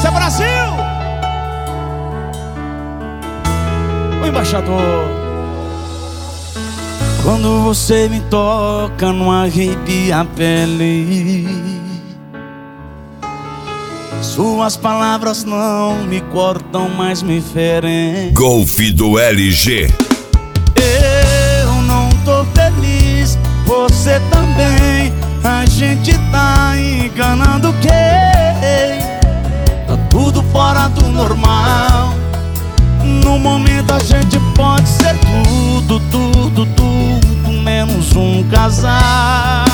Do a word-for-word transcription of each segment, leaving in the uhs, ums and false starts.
Isso é Brasil! O embaixador. Quando você me toca, não arrepia a pele. Suas palavras não me cortam, mas me ferem. Golf do L G. Eu não tô feliz, você também. A gente tá enganando quem? Tá tudo fora do normal. No momento a gente pode ser tudo, tudo, tudo, menos um casal.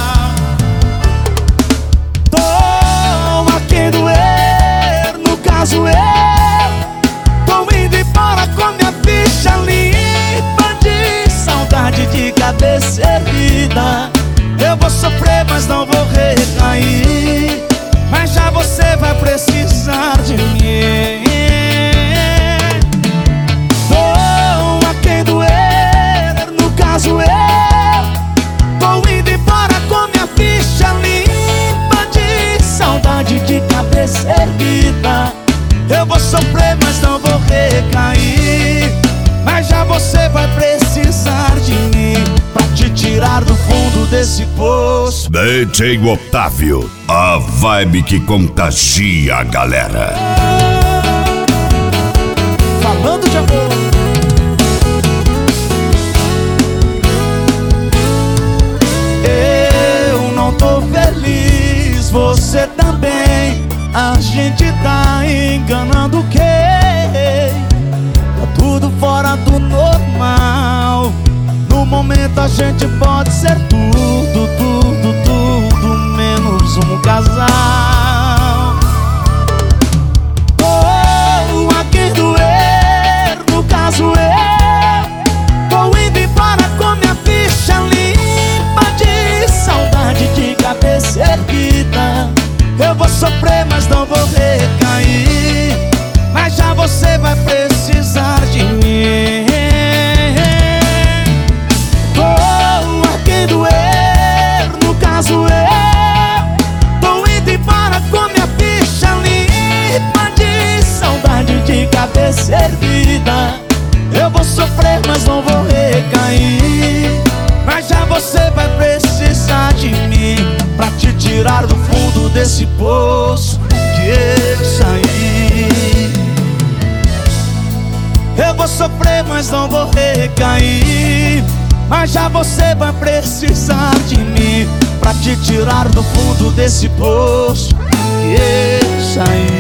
Tô a quem doer, no caso eu tô indo embora com minha ficha limpa de saudade de cabeça erguida. Eu vou sofrer, mas não vou recair. Mas já você vai precisar de mim. Tô a quem doer, no caso eu tô indo embora com minha ficha limpa de saudade de cabeça erguida. Eu vou sofrer, mas não vou recair. Mas já você vai precisar de mim pra te tirar do fundo desse poço. D J Otávio, a vibe que contagia a galera. Falando de amor. Eu não tô feliz, você também. A gente tá enganando quem? Tá tudo fora do normal. No momento a gente pode ser tudo, tudo, tudo, menos um casal. Oh, a quem doer, no caso eu tô indo embora com minha ficha limpa de saudade de cabeça erguida. Eu vou sofrer, mas não vou recair. Mas já você vai precisar de mim. Oh, a quem doer, no caso eu tô indo embora com minha ficha limpa de saudade de cabeça erguida. Eu vou sofrer, mas não vou recair. Mas já você vai precisar de mim pra te tirar do fundo desse poço que eu saí. Eu vou sofrer, mas não vou recair. Mas já você vai precisar de mim pra te tirar do fundo desse poço que eu saí.